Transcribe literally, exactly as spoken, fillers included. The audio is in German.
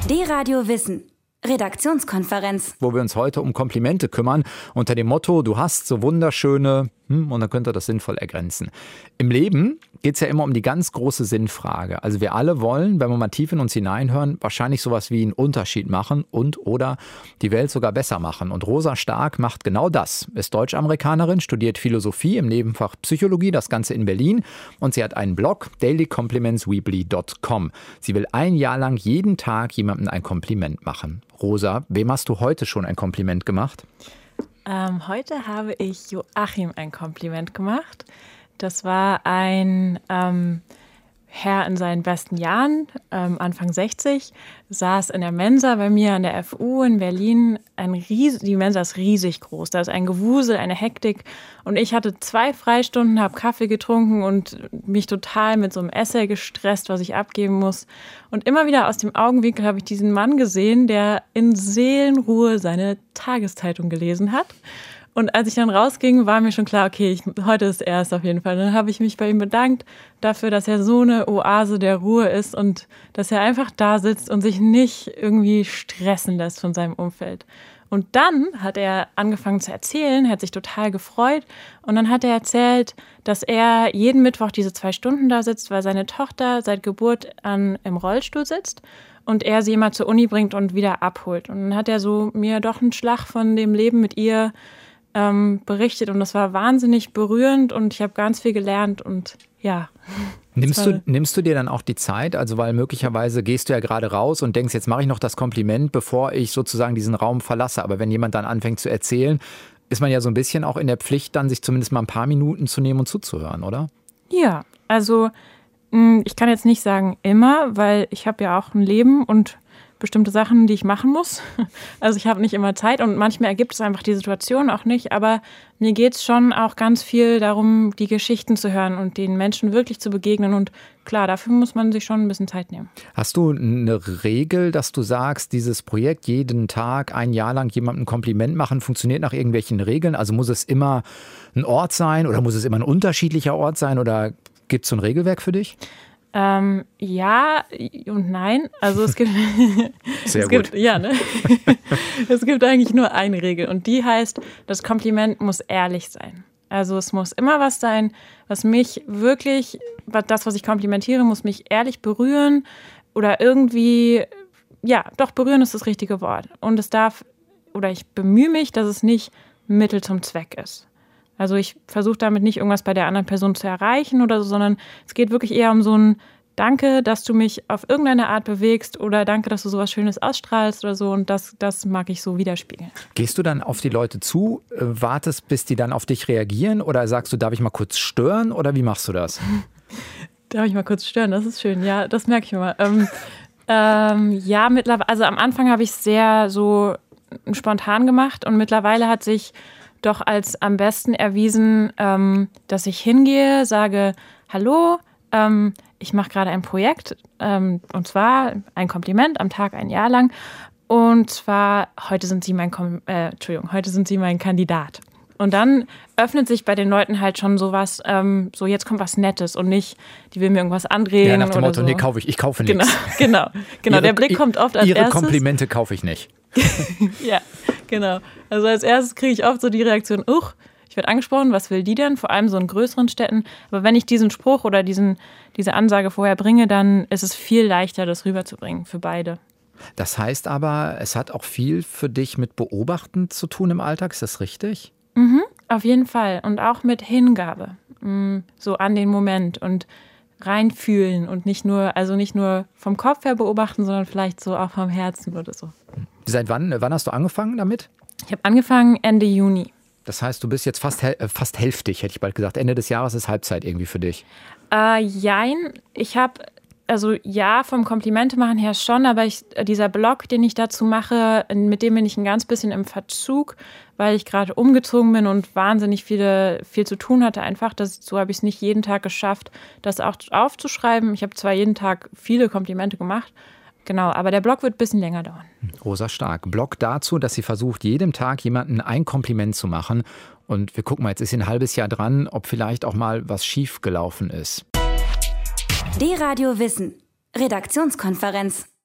D-Radio Wissen. Redaktionskonferenz. Wo wir uns heute um Komplimente kümmern, unter dem Motto, du hast so wunderschöne, hm, und dann könnt ihr das sinnvoll ergänzen. Im Leben geht es ja immer um die ganz große Sinnfrage. Also wir alle wollen, wenn wir mal tief in uns hineinhören, wahrscheinlich sowas wie einen Unterschied machen und oder die Welt sogar besser machen. Und Rosa Stark macht genau das. Ist Deutsch-Amerikanerin, studiert Philosophie im Nebenfach Psychologie, das Ganze in Berlin. Und sie hat einen Blog, daily compliments weebly dot com. Sie will ein Jahr lang jeden Tag jemandem ein Kompliment machen. Rosa, wem hast du heute schon ein Kompliment gemacht? Ähm, heute habe ich Joachim ein Kompliment gemacht. Das war ein ähm, Herr in seinen besten Jahren, ähm, Anfang sechzig, saß in der Mensa bei mir an der F U in Berlin. Ein Ries- die Mensa ist riesig groß, da ist ein Gewusel, eine Hektik. Und ich hatte zwei Freistunden, habe Kaffee getrunken und mich total mit so einem Essay gestresst, was ich abgeben muss. Und immer wieder aus dem Augenwinkel habe ich diesen Mann gesehen, der in Seelenruhe seine Tageszeitung gelesen hat. Und als ich dann rausging, war mir schon klar, okay, ich, heute ist er es auf jeden Fall. Dann habe ich mich bei ihm bedankt dafür, dass er so eine Oase der Ruhe ist und dass er einfach da sitzt und sich nicht irgendwie stressen lässt von seinem Umfeld. Und dann hat er angefangen zu erzählen, hat sich total gefreut. Und dann hat er erzählt, dass er jeden Mittwoch diese zwei Stunden da sitzt, weil seine Tochter seit Geburt an im Rollstuhl sitzt und er sie immer zur Uni bringt und wieder abholt. Und dann hat er so mir doch einen Schlag von dem Leben mit ihr ähm, berichtet. Und das war wahnsinnig berührend und ich habe ganz viel gelernt und ja. Nimmst du, nimmst du dir dann auch die Zeit, also weil möglicherweise gehst du ja gerade raus und denkst, jetzt mache ich noch das Kompliment, bevor ich sozusagen diesen Raum verlasse. Aber wenn jemand dann anfängt zu erzählen, ist man ja so ein bisschen auch in der Pflicht, dann sich zumindest mal ein paar Minuten zu nehmen und zuzuhören, oder? Ja, also ich kann jetzt nicht sagen immer, weil ich habe ja auch ein Leben und bestimmte Sachen, die ich machen muss. Also ich habe nicht immer Zeit und manchmal ergibt es einfach die Situation auch nicht. Aber mir geht es schon auch ganz viel darum, die Geschichten zu hören und den Menschen wirklich zu begegnen. Und klar, dafür muss man sich schon ein bisschen Zeit nehmen. Hast du eine Regel, dass du sagst, dieses Projekt jeden Tag ein Jahr lang jemandem ein Kompliment machen, funktioniert nach irgendwelchen Regeln? Also muss es immer ein Ort sein oder muss es immer ein unterschiedlicher Ort sein oder gibt es so ein Regelwerk für dich? Ähm, ja und nein. Also es gibt, Sehr es gut. gibt ja, ne? Es gibt eigentlich nur eine Regel und die heißt, das Kompliment muss ehrlich sein. Also es muss immer was sein, was mich wirklich, das, was ich komplimentiere, muss mich ehrlich berühren oder irgendwie, ja, doch berühren ist das richtige Wort. Und es darf, oder ich bemühe mich, dass es nicht Mittel zum Zweck ist. Also ich versuche damit nicht irgendwas bei der anderen Person zu erreichen oder so, sondern es geht wirklich eher um so ein Danke, dass du mich auf irgendeine Art bewegst oder danke, dass du sowas Schönes ausstrahlst oder so und das, das mag ich so widerspiegeln. Gehst du dann auf die Leute zu, wartest, bis die dann auf dich reagieren oder sagst du, darf ich mal kurz stören oder wie machst du das? Darf ich mal kurz stören, das ist schön, ja, das merke ich immer. Ähm, ähm, ja, mittlerweile, also am Anfang habe ich es sehr so spontan gemacht und mittlerweile hat sich doch als am besten erwiesen, ähm, dass ich hingehe, sage, hallo, ähm, ich mache gerade ein Projekt ähm, und zwar ein Kompliment am Tag ein Jahr lang und zwar heute sind Sie mein Kom- äh, Entschuldigung, heute sind Sie mein Kandidat. Und dann öffnet sich bei den Leuten halt schon sowas, ähm, so jetzt kommt was Nettes und nicht, die will mir irgendwas andrehen. Ja, nach dem oder Motto, so. nee, kaufe ich, ich kaufe Genau, nichts. genau, genau. Ihre, Der Blick kommt oft als Ihre erstes. Komplimente kaufe ich nicht. Ja, genau. Also als erstes kriege ich oft so die Reaktion, uch, ich werde angesprochen, was will die denn? Vor allem so in größeren Städten. Aber wenn ich diesen Spruch oder diesen, diese Ansage vorher bringe, dann ist es viel leichter, das rüberzubringen für beide. Das heißt aber, es hat auch viel für dich mit Beobachten zu tun im Alltag, ist das richtig? Mhm, auf jeden Fall. Und auch mit Hingabe. So an den Moment und reinfühlen und nicht nur, also nicht nur vom Kopf her beobachten, sondern vielleicht so auch vom Herzen oder so. Seit wann, wann hast du angefangen damit? Ich habe angefangen Ende Juni. Das heißt, du bist jetzt fast, fast hälftig, hätte ich bald gesagt. Ende des Jahres ist Halbzeit irgendwie für dich. Äh, jein. Ich habe, also ja, vom Komplimente machen her schon, aber ich, dieser Blog, den ich dazu mache, mit dem bin ich ein ganz bisschen im Verzug, weil ich gerade umgezogen bin und wahnsinnig viele, viel zu tun hatte einfach. Das, so habe ich es nicht jeden Tag geschafft, das auch aufzuschreiben. Ich habe zwar jeden Tag viele Komplimente gemacht, genau, aber der Blog wird ein bisschen länger dauern. Rosa Stark, Blog dazu, dass sie versucht, jedem Tag jemandem ein Kompliment zu machen. Und wir gucken mal, jetzt ist sie ein halbes Jahr dran, ob vielleicht auch mal was schief gelaufen ist. D-Radio Wissen. Redaktionskonferenz.